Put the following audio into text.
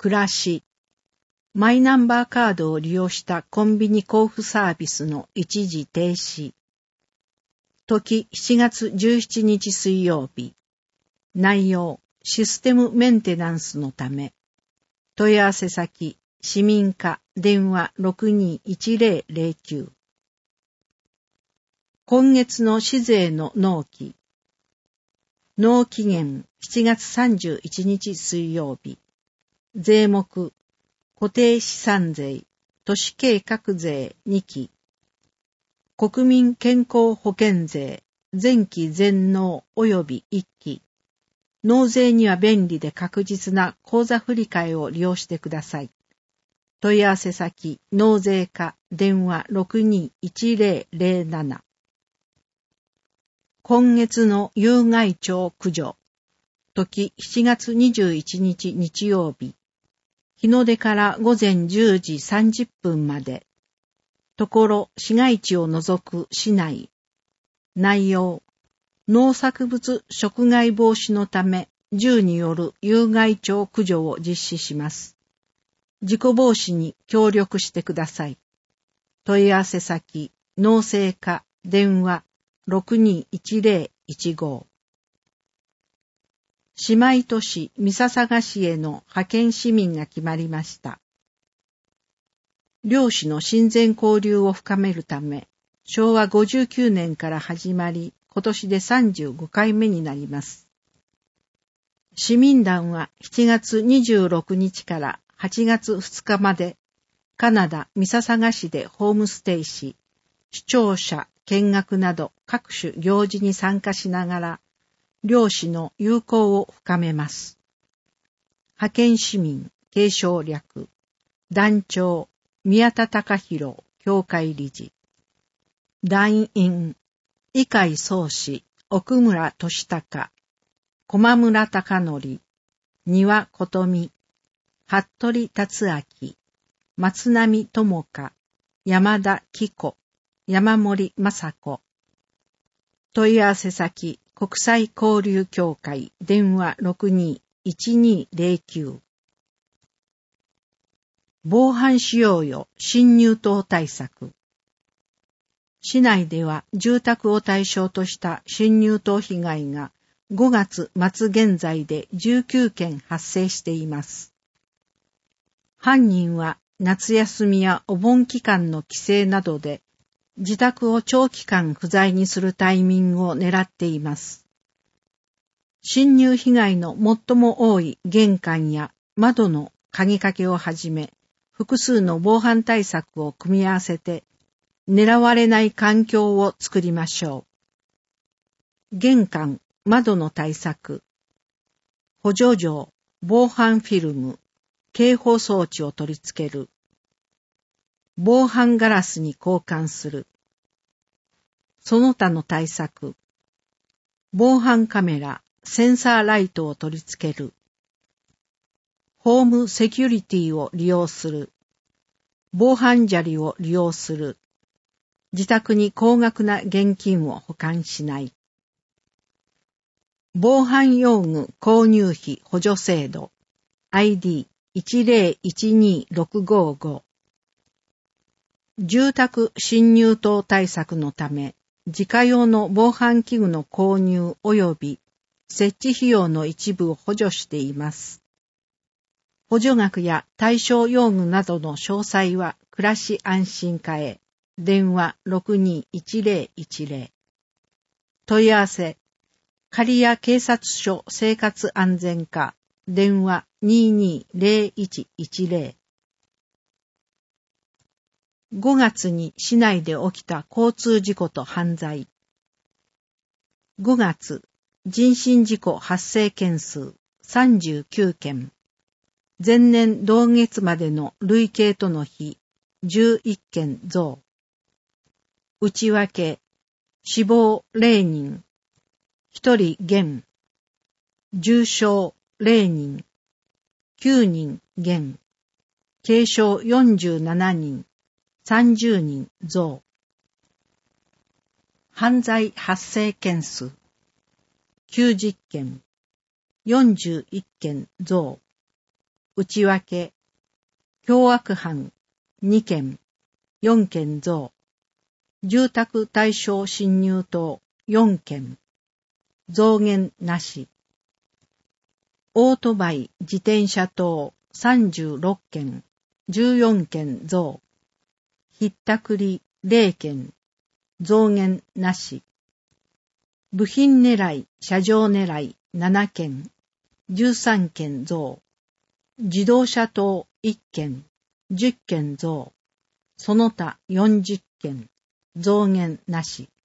暮らし、マイナンバーカードを利用したコンビニ交付サービスの一時停止。時7月17日水曜日。内容、システムメンテナンスのため。問い合わせ先、市民課電話621009。今月の市税の納期。納期限7月31日水曜日。税目、固定資産税、都市計画税2期。国民健康保険税、前期全納及び1期。納税には便利で確実な口座振替を利用してください。問い合わせ先、納税課、電話621007。今月の有害鳥駆除。時7月21日日曜日。日の出から午前10時30分まで。ところ、市街地を除く市内。内容。農作物食害防止のため、銃による有害鳥駆除を実施します。事故防止に協力してください。問い合わせ先、農政課、電話621015。姉妹都市三笹市への派遣市民が決まりました。漁師の親善交流を深めるため、昭和59年から始まり、今年で35回目になります。市民団は7月26日から8月2日まで、カナダ三笹市でホームステイし、視聴者、見学など各種行事に参加しながら、漁師の友好を深めます。派遣市民、継承略、団長、宮田隆弘、協会理事。団員、伊海宗氏、奥村俊孝、駒村隆則、丹羽琴美、服部達明、松並智香、山田紀子、山森雅子。問い合わせ先、国際交流協会、電話621209。防犯しようよ、侵入等対策。市内では住宅を対象とした侵入等被害が5月末現在で19件発生しています。犯人は夏休みやお盆期間の帰省などで自宅を長期間不在にするタイミングを狙っています。侵入被害の最も多い玄関や窓の鍵かけをはじめ、複数の防犯対策を組み合わせて狙われない環境を作りましょう。玄関、窓の対策。補助錠、防犯フィルム、警報装置を取り付ける。防犯ガラスに交換する。その他の対策。防犯カメラ、センサーライトを取り付ける。ホームセキュリティを利用する。防犯砂利を利用する。自宅に高額な現金を保管しない。防犯用具購入費補助制度 ID1012655。住宅侵入等対策のため、自家用の防犯器具の購入及び設置費用の一部を補助しています。補助額や対象用具などの詳細は暮らし安心課へ。電話621010。問い合わせ、刈谷警察署生活安全課、電話220110。5月に市内で起きた交通事故と犯罪。5月、人身事故発生件数39件。前年同月までの累計との比11件増。内訳、死亡0人、1人減、重傷0人、9人減、軽傷47人、30人増。犯罪発生件数、90件、41件増。 内訳、凶悪犯2件、4件増、住宅対象侵入等4件、増減なし。オートバイ、自転車等36件、14件増。ひったくり0件、増減なし。部品狙い、車上狙い7件、13件増。自動車等1件、10件増。その他40件、増減なし。